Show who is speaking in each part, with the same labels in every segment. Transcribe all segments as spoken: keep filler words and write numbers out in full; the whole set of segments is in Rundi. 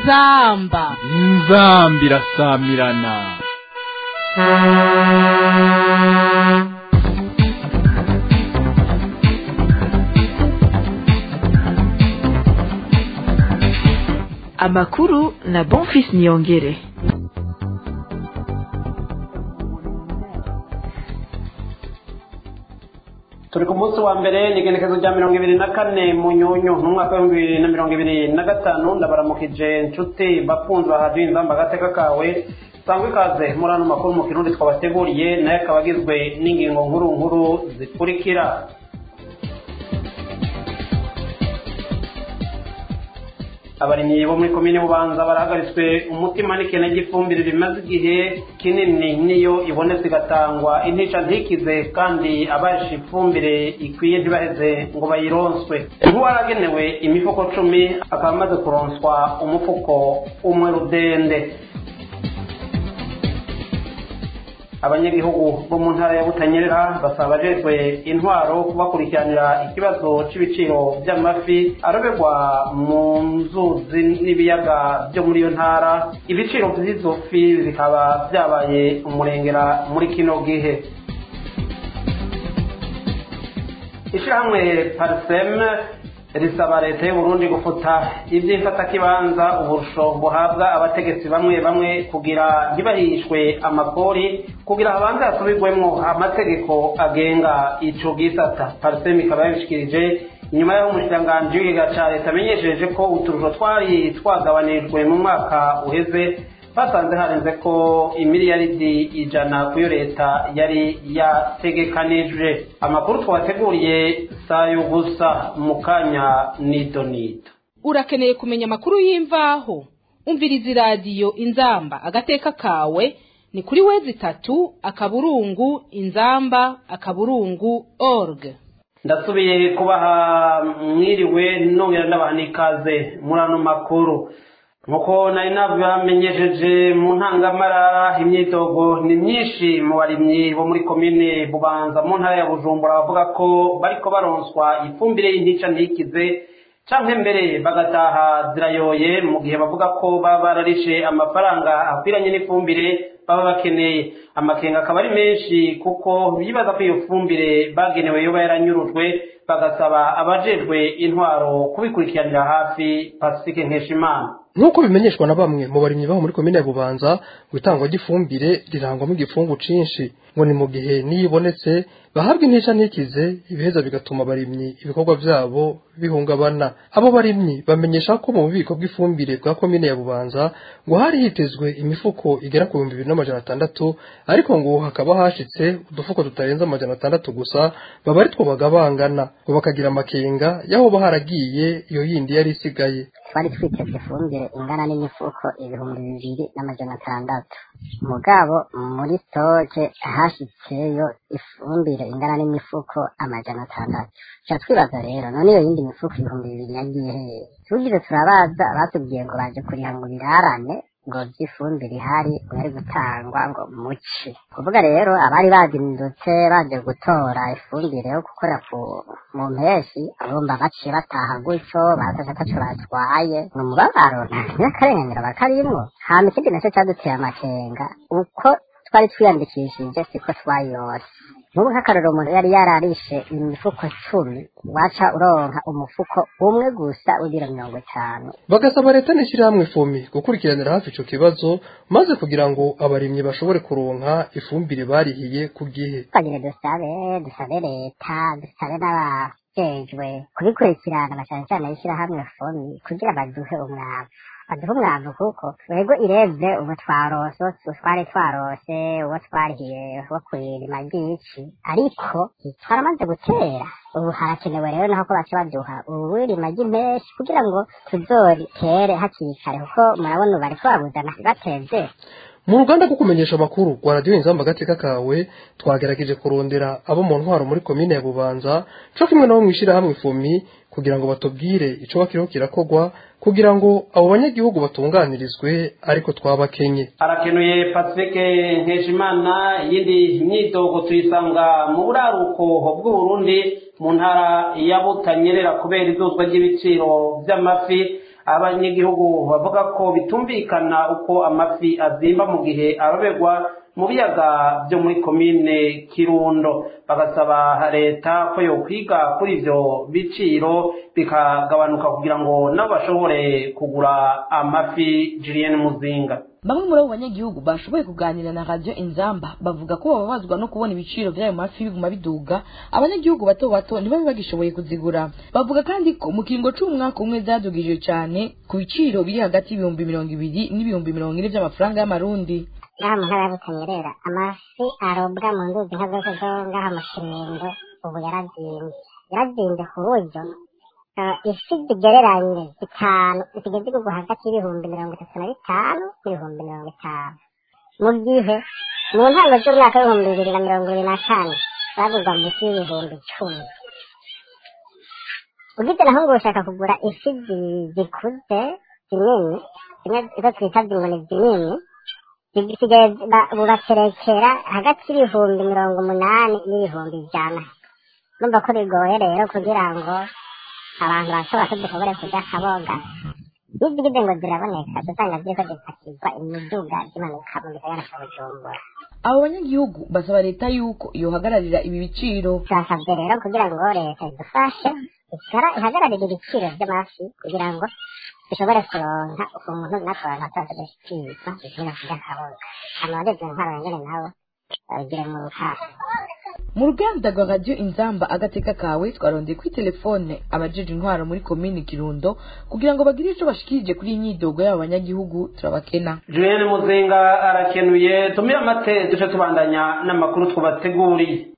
Speaker 1: inzamba
Speaker 2: inzamba irasamirana.
Speaker 3: Amakuru na Bonfils Niyongere.
Speaker 4: Turi ku munsi wa mbere n'igenekezo rya mirongo ibiri na kane mu nyunyu n'umwaka w'ibihumbi bibiri na mirongo ibiri na gatanu. Ndabaramukije nshuti bakunzi bahadu inzamba agateka kawe, sangwe ikaze muri ano makuru mu kirundi twabateguriye, nayo akaba agizwe n'ingingo nkuru nkuru zikurikira. Abarimyi bo muri komine Bubanza barahagaritswe umutima n'ikene gifumbire rimaze igihe kinini niyo ibonetse igatangwa intica ntikize, kandi abaje ifumbire ikwiye ntibaheze ngo bayironswe. Nk'uwaragenewe imifuko cumi akaba amaze kuronswa umufuko umwe rudende. Abanyagihugu bo mu ntara ya Butanyerera basaba abajejwe intwaro kubakurikiranira ikibazo c'ibiciro vy'amafi aroberwa mu nzuzi n'ibiyaga byo muri iyo ntara. Ibiciro vy'izo fi bikaba vyabaye umurengera muri kino gihe. Ishirahamwe Parsem risaba leta y'u Burundi gufuta ivy'imfatakibanza uburusho buhabwa abategetsi bamwe bamwe kugira ntibahishwe amakori, kugira habanze hasubirwemwo amategeko agenga ico gisata. Parsem ikaba yabishikirije inyuma y'aho umushikiranganji w'ikiga ca leta amenyesheje ko uturusho twari twagabanijwe mu mwaka uheze basanze harenze ko imiliyaridi ijana kuyo leta yari yategekanije. Amakuru twabateguriye sayo gusa mu kanya nido nido.
Speaker 1: Urakeneye kumenya amakuru y'imvaho? Umviriza iradiyo Inzamba agateka kawe ni kuri wezi tatu akaburungu inzamba akaburungu org.
Speaker 4: Ndasubiye kubaha mwiriwe nongera ndabaha ikaze muri ano makuru. Nkuko nari nabamenyesheje mu ntangamara, imyidogo ni myinshi mu barimyi bo muri komine Bubanza mu ntara ya Bujumbura bavuga ko bariko baronswa ifumbire y'intica ntikize canke mbere bagataha zirayoye, mu gihe bavuga ko baba bararishe amafaranga akwiranye n'ifumbire baba bakeneye. Amakenga akaba ari menshi kuko bibaza ko iyo fumbire bagenewe yoba yaranyurujwe, bagasaba abajejwe intwaro kubikurikiranira hafi. Pacifique Nkeshimana.
Speaker 5: Nuko bimenyeshwa na bamwe mu barimyi baho muri komine ya Bubanza, gutangwa gifumbire rirangwa mu gifungu cinshi, ngo ni mu gihe niyibonetse bahabwa intica ntikize ibiheza bigatuma barimyi ibikorwa vyabo bihungabana. Abo barimyi bamenyesha ko mu bubiko bw'ifumbire bwa komine ya Bubanza ngo hari hitezwe imifuko igera ku bihumbi bibiri n'amajana atandatu, ariko ngo hakaba hashitse udufuko tutarenze amajana atandatu gusa, baba ari two bagabangana, ngo bakagira amakenga yaho baharagiye iyo yindi yari isigaye.
Speaker 6: Twari twiteze ifumbire ingana n'imifuko ibihumbi bibiri n'amajana atandatu, mugabo muri stoke hashitseyo ifumbire ingana n'imifuko amajana atandatu. Cha twibaza rero none iyo yindi mifuko ibihumbi bibiri yagiye hehe? Tugire turabaza batubwiye ngo baje kuriha ngo birarane ngo by'ifumbire ihari bari gutangwa ngo muci. Kuvuga rero abari bazindutse baje gutora ifumbire yo gukora mu mpeshi, abumva baciye bataha gutyo bazaje ataco batwaye, ni umubabaro n'akarenganira bakarimwo. Hama ikindi naco caduteye amakenga, uko twari twiyandikishije siko twayose. Nubu nk'akarero umuntu yari yararishe imifuko cumi, waca uronka umufuko umwe gusa w'ibiro mirongo itanu.
Speaker 5: Bagasaba leta n'ishirahamwe Fumi gukurikiranira hafi ico kibazo, maze kugira ngo abarimyi bashobore kuronka ifumbire barihiye ku gihe.
Speaker 6: Twagire dusabe dusabe leta, dusabe n'abajejwe kubikurikirana bacane cane ishirahamwe Fumi kugira baduhe umwavu. Baduhe umwavu kuko wego irevye ubu twarose twari twarose uwo twarihiye wo kwirima ry'ici, ariko twaramaze gutera. Ubu harakenewe rero naho ko baca baduha uwirima ry'impeshi kugira ngo tuzoritere hakiri kare, kuko murabona bariko babuzana bateze.
Speaker 5: Mu ruganda rwo kumenyesha amakuru rwa radiyo Inzamba agateka kawe twagerageje kurondera abo mu ntwaro muri komine ya Bubanza co kimwe nabo mwishirahamwe Fumi kugira ngo batubwire ico bakiriho kirakogwa kugira ngo abo banyagihugu batunganirizwe, ariko twabakenye.
Speaker 4: Arakenuye Pacifique Nkeshimana. Yindi myidogo tuyisanga mu buraruko bw'u Burundi mu ntara ya Butanyerera kubera izuzwa ry'ibiciro by'amafi abanyagihugu bavuga ko bitumvikana uko amafi azimba mu gihe arobegwa mu biyaga byo muri komine Kirundo. Bagasaba leta ko yo kwiga kuri ivyo biciro bikagabanuka kugira ngo nabo bashobore kugura amafi. Julienne Muzinga.
Speaker 3: Bamwe muri abo banyagihugu bashoboye kuganira na Radio Inzamba bavuga ko bababazwa no kubona ibiciro by'ayo mafi biguma biduga, abanyagihugu bato bato ntibabe bagishoboye kuzigura. Bavuga kandi ko mu kiringo c'umwaka umwe zadugije cyane ku biciro biri hagati y'ibihumbi mirongo ibiri n'ibihumbi mirongo ine by'amafaranga y'amarundi.
Speaker 6: ngaha mu ntara ya Butanyerera amafi arobwa mu nduzi nka zose zo ngaha mu Kirundo ubu yarazimvye yarazimvye ku buryo ifi zigereranye zitanu zigeze kugwa hagati y'ibihumbi mirongo itatu na bitanu n'ibihumbi mirongo itanu mu gihe mu ntango z'umwaka w'ibihumbi bibiri na mirongo ibiri na kane bagurwa mu ifi y'ibihumbi icumi. Ugize naho ngo ushaka kugura ifi zikuze zinini zimwe izo twita zingoni zinini zisigaye bubaterekera hagati y'ibihumbi mirongo umunani n'ibihumbi ijana. Numva ko bigoye rero kugira ngo abantu bashobora kudukobore kurya akaboga. N'izigize ngo ziraboneka dusanga ziriko zipakirwa imiduga zimanuka mu gisagara ca Bujumbura.
Speaker 3: Abo banyagihugu basaba leta yuko yohagararira ibi biciro.
Speaker 6: Turasabye rero kugira ngo leta idufashe ihagararire ibiciro vy'amafi kugira ngo dushobore kuronka umuntu n'abantu batazadashikirwa dushobora kurya akaboga. Amabageze intwaro nyene nabo babigire mu ruhara.
Speaker 3: Mu ruganda rwa Radio Inzamba agateka kawe twarondeye kuri telefone abajeje intwaro muri komine Kirundo kugira ngo bagire ico bashikirije kuri imyidogo y'abo banyagihugu. Turabakena.
Speaker 4: Julienne Muzinga arakenuye. Tumira mate duce tubandanya n'amakuru twabateguriye.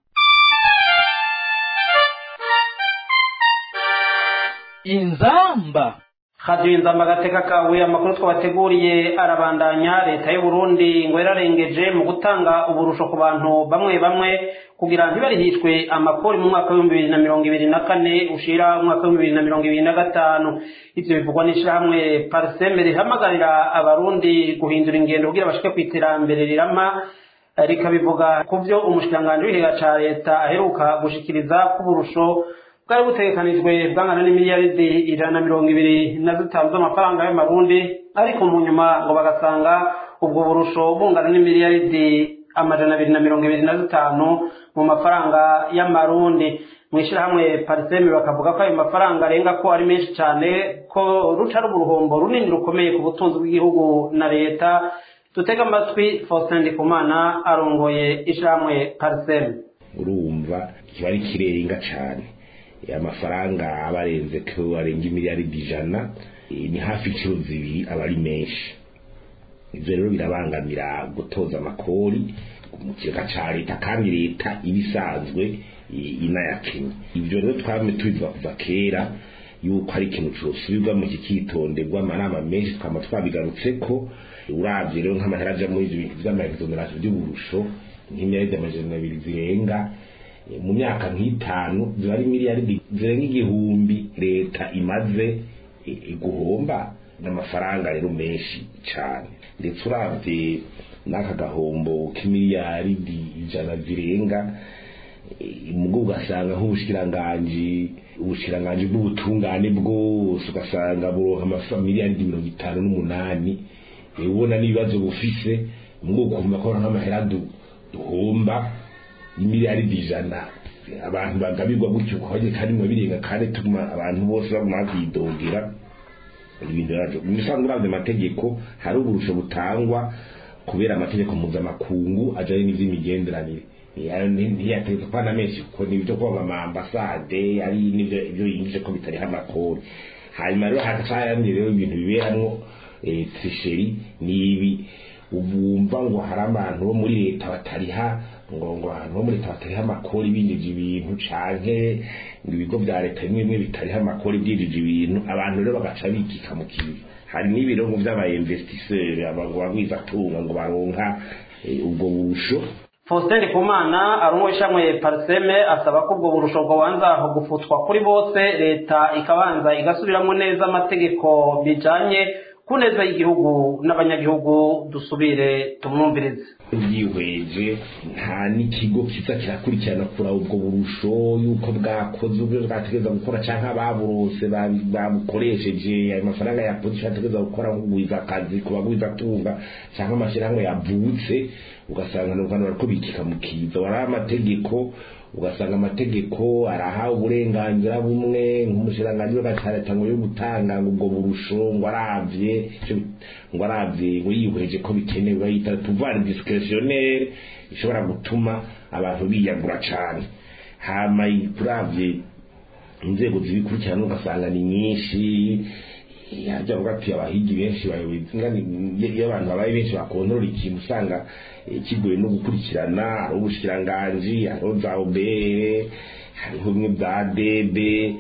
Speaker 2: Inzamba
Speaker 4: Radio Inzamba agateka kawe amakuru twabateguriye arabandanya. Leta y'u Burundi ngo yararengeje mu gutanga uburusho ku bantu bamwe bamwe kugira ntibarihishwe amakori mu mwaka w'ibihumbi bibiri na mirongo ibiri na kane ushira umwaka w'ibihumbi bibiri na mirongo ibiri na gatanu. Ivyo bivugwa n'ishirahamwe Parseme rihamagarira abarundi guhindura ingendo kugira bashike kw'iterambere rirama, rikabivuga kuvyo umushikiranganji w'ikigega ca leta aheruka gushikiriza k'uburusho bwari butegekanijwe bwangana n'imiliyaridi ijana na mirongo ibiri na zitanu z'amafaranga y'amarundi, ariko mu nyuma ngo bagasanga ubwo burusho bungana n'imiliyaridi amajana abiri na mirongo ibiri na zitanu mu mafaranga y'amarundi. Mw'ishirahamwe Parseme bakavuga ko ayo mafaranga arenga ko ari menshi cyane, ko ruca ruba uruhombo runini rukomeye ku butunzi bw'igihugu na leta. Dutega amatwi Faustin Ndikumana arongoye ishirahamwe Parseme.
Speaker 7: Urumva kiba ari kirenga cyane, amafaranga abarenze ko arenga imiliyaridi ijana, ni hafi inshuro zibiri aba ari menshi. Ivyo rero birabangamira gutoza amakori mu kigega ca leta, kandi leta ibisanzwe inayakenye. Ivyo rero twame tubivuga kuva kera yuko ari ikintu cosubirwa mu kikitonderwa, amanama menshi twama twabigarutseko. Uravye rero nk'amahera aja muri ivyo bintu vy'amaexoneration vy'uburusho nk'imiliyaridi amajana abiri zirenga mu myaka nk'itanu ziba ari miliyaridi zirenga igihumbi leta imaze guhomba, n'amafaranga rero menshi cyane. Ndetse uravye n'aka gahombo k'imiliyaridi ijana zirenga, mugo ugasanga nk'ubushikiranganji ubushikiranganji bw'ubutungane bwose ugasanga buronka amamiliyaridi mirongo itanu n'umunani, ubona n'ibibazo bufise mugo ukumva ko nk'amahera duhomba imiliyaridi ijana abantu bagabirwa gutyo kwaje kandi mu birenga kandi tuma abantu bose bamwakidogera ibintu yaje. Musanzwe uravye amategeko hari uburusho butangwa kubera amategeko mpuzamakungu ajanye n'ivy'imigenderanire, ntiyategeka kwana menshi kuko nibyo kwa amambasade ari nibyo ibyo yinjije ko bitari amakori. Hanyuma rero hakayandi rero ibintu biberamwo trisheri nibi, ubumva ngo hari abantu bo muri leta batariha ngo ngo abantu bo muri leta batariha amakori binjije ibintu canke ibigo vya leta bimwe bimwe bitariha amakori byinjije ibintu, abantu rero bagaca bikika mu kibi. Hari n'ibirongo vy'aba investisseurs abantu bagwiza tunga ngo baronka ubwo burusho.
Speaker 4: Faustin Ndikumana arongoye ishamwe Parseme asaba ko ubwo burusho bwanza gufutwa kuri bose, leta ikabanza igasubiramwo neza amategeko bijanye ku neza y'igihugu n'abanyagihugu. Dusubire tumwumvirize.
Speaker 7: Yihweje nta n'ikigo kiza kirakurikirana kura ubwo burusho yuko bwakoze ubwo bwategeza gukora canka baburose babukoresheje ayo mafaranga yakoze ategeza gukora nk'ugwiza akazi kubagwiza tunga canka amashirahamwe yavutse ugasanga n'ubwo bariko bikika mukiza wari amategeko ugasanga amategeko araha uburenganzira bumwe nk'umushiranganje w'agatarata ngo yo gutanga ubwo burusho ngo aravye ngo aravye ngo yihweje ko bikenewe bayita pouvoir discrétionnaire ishobora gutuma abantu biyagura cane hama ipuravye inzego zibikurikirana ugasanga ni nyinshi yaje avuga ati abahigi benshi bayobozi ngani y'abantu babaye benshi bakontorora ikintu usanga kigoye no gukurikirana ari ubushikiranganje ari za obere hari bimwe bya debe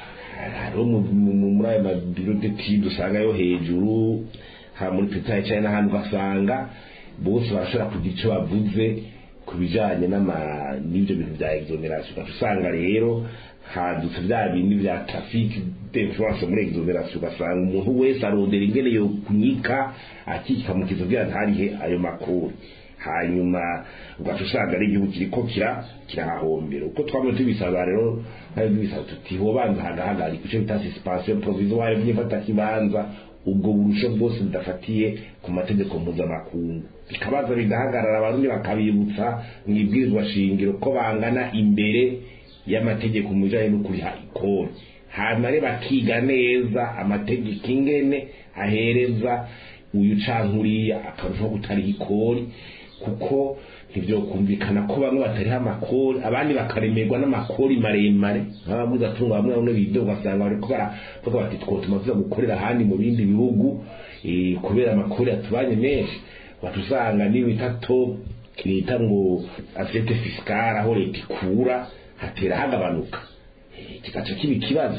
Speaker 7: hari muri aya mabiro de tido usanga yo hejuru ha muri petaye cyane n'ahantu ugasanga bose barashobora kugira icyo bavuze ku bijanye n'ibyo bintu bya exoneration usanga rero hadutse bya bindi bya traffic d'influence muri exoneration ugasanga umuntu wese arondera ingene yo kunyika akika mu kizo bya ntarihe ayo makuru hanyuma ugasanga ari igihugu kiriko kira kirahombera uko twamwe tubisaba rero hari tubisaba tuti ho banza hagahagari kuco bita suspension provisoire byifata kibanza ubwo burusho bwose budafatiye ku mategeko mpuzamakungu bikabaza bigahagarara abarundi bakabibutsa mwibwirizwa shingiro ko bangana imbere y'amategeko mujanye no kuriha ikori hanyuma rero bakiga neza amategeko ingene ahereza uyu cankuriya akarusho gutariha ikori kuko ivyo kumvikana ko bamwe batariha amakori abandi bakaremerwa n'amakori maremare nk'abamuza tunga bamwe bamwe bidyo ugasanga bariko baravuga bati twotuma tuza gukorera ahandi mu bindi bihugu kubera amakori atubanye menshi batusanga niba itato kirita ngo assiette fiscale aho leta ikura hatera hagabanuka kikaca kiba ikibazo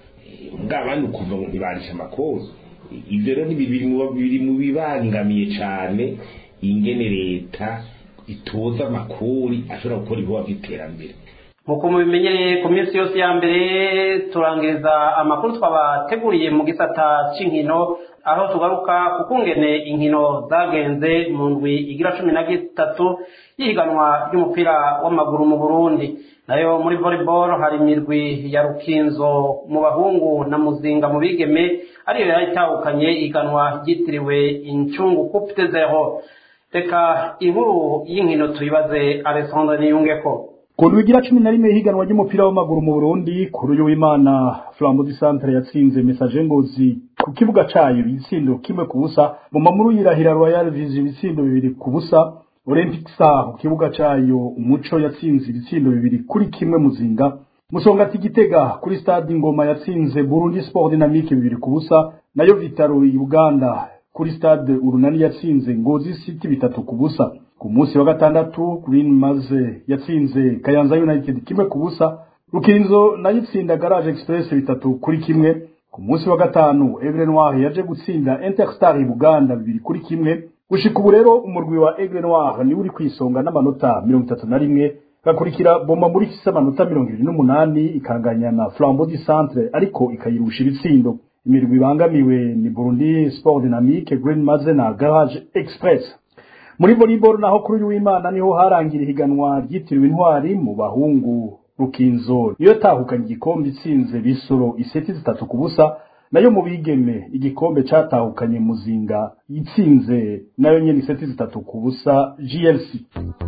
Speaker 7: mbwa abantu kuva ngo ntibarisha amakori ivyo rero ni bibiri mu bibangamiye cane ingene leta itoza amakori ashobora gukora ibikorwa by'iterambere.
Speaker 4: Nk'uko mubimenyereye ku minsi yose ya mbere turangiriza amakuru twabateguriye mu gisata c'inkino aho tugaruka kukungene inkino zagenze mu ndwi igira cumi na gatatu y'ihiganwa ry'umupira w'amaguru mu Burundi. Nayo muri volleyball hari imirwi ya Rukinzo mu bahungu na Muzinga mu bigeme ariyo yahitahukanye ihiganwa ryitiriwe Incungu Coupe de Zero. Reka inkuru y'inkino tuyibaze Alessandre Niyungeko.
Speaker 2: Ku ndwigira cumi na rimwe higanwa ry'umupira w'amaguru mu Burundi kuri uyu w'Imana Flambeau du Centre yatsinze Message Ngozi ku kibuga cayo ibitsindo kimwe ku busa mu mamuru yirahira Royal Vision ibitsindo bibiri ku busa Olympic Star ku kibuga cayo Umuco yatsinze ibitsindo bibiri kuri kimwe Muzinga Musongati Gitega kuri Stade Ngoma yatsinze Burundi Sport Dynamique bibiri ku busa nayo Vitaro Uganda kuri Stade Urunani yatsinze Ngozi City bitatu ku busa. Ku munsi wa gatandatu Green Maze yatsinze Kayanza United kimwe ku busa. Rukinzo nayo itsinda Garage Express bitatu kuri kimwe. Ku munsi wa gatanu Aigle Noir yaje gutsinda Interstar Uganda bibiri kuri kimwe. Gushika ubu rero umurwi wa Aigle Noir ni uri kwisonga n'amanota mirongo itatu na rimwe. Gakurikira Bomba muri kisa amanota mirongo irindwi n'umunani ikanganya na Flambeau du Centre ariko ikayirusha ibitsindo. Imirwi bangamiwe ni Burundi Sport Dynamique, Green Maze na Garage Express. Muri volleyball naho kuri uyu w'Imana niho harangira higanwa ryitiriwe intwari mu bahungu. Rukinzo niyo tahukanye igikombe itsinze Bisoro iseti zitatu ku busa nayo mu bigeme igikombe catahukanye Muzinga itsinze nayo nyene iseti zitatu ku busa G L C.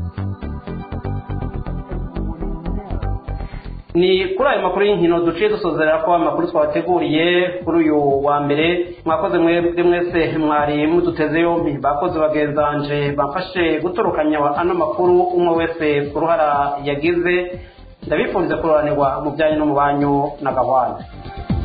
Speaker 4: Ni kuri ayo makuru y'inkino duciye dusozerera ko amakuru twabateguriye kuri uyu wa mbere mwakoze mwebwe mwese mwari muduteze yombi bakoze bagenzanje bamfashe gutorokanya ano makuru umwe wese ku ruhara yagize ndabifuriza kuroranirwa mu byanyu no mu banyu na gahwana.